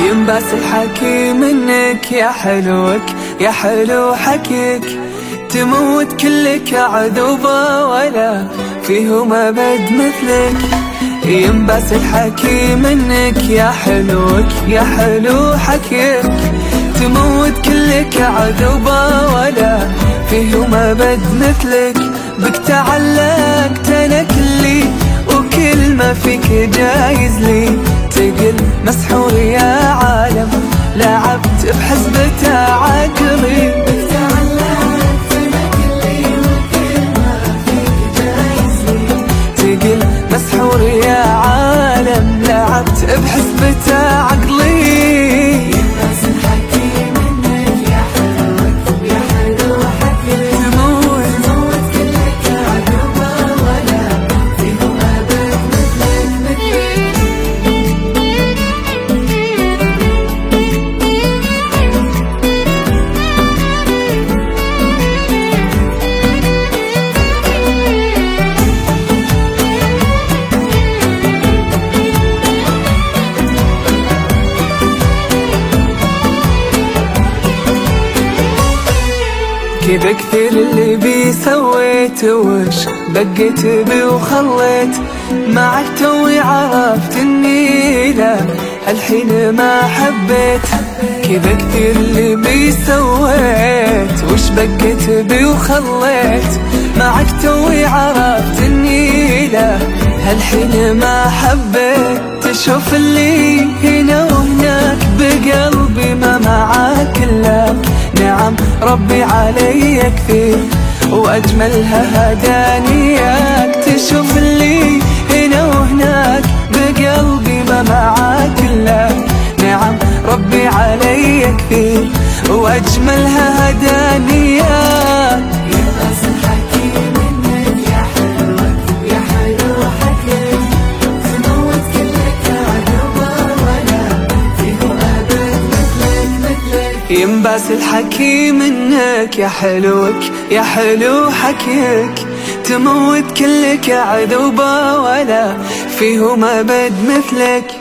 ينباس الحكي منك يا حلوك يا حلو حكيك، تموت كلك عذوبة ولا فيهم أبد مثلك. ينباس الحكي منك يا حلوك يا حلو حكيك، تموت كلك عذوبة ولا فيهم أبد مثلك. بك تعلقت أنا كلي وكل ما فيك جايز لي، تقل مسحور يا عالم لعبت بحسبته عقلي. بك تعلقت أنا كلي وكل ما فيك جايز لي، تقل مسحور يا عالم لعبت بحسبته عقلي. كذا كثير اللي بي سويت، وش بقيت بي وخليت، معك توي عرفت اني لا هالحين ما حبيت. كذا كثير اللي بي سويت، وش بقيت بي وخليت، معك توي عرفت اني لا هالحين ما حبيت. تشوف اللي هنا وهناك بقلبي ما معاك الا نعم ربي علي كثير وأجملها هدانياك. تشوف اللي هنا وهناك بقلبي ما معاك إلا نعم ربي علي كثير وأجملها هدانياك. ينباس الحكي منك يا حلوك يا حلو حكيك، تموت كلك عذوبة ولا فيه أبد مثلك مثلك. ينباس الحكي منك يا حلوك يا حلو حكيك، تموت كلك عذوبة ولا فيهم أبد مثلك.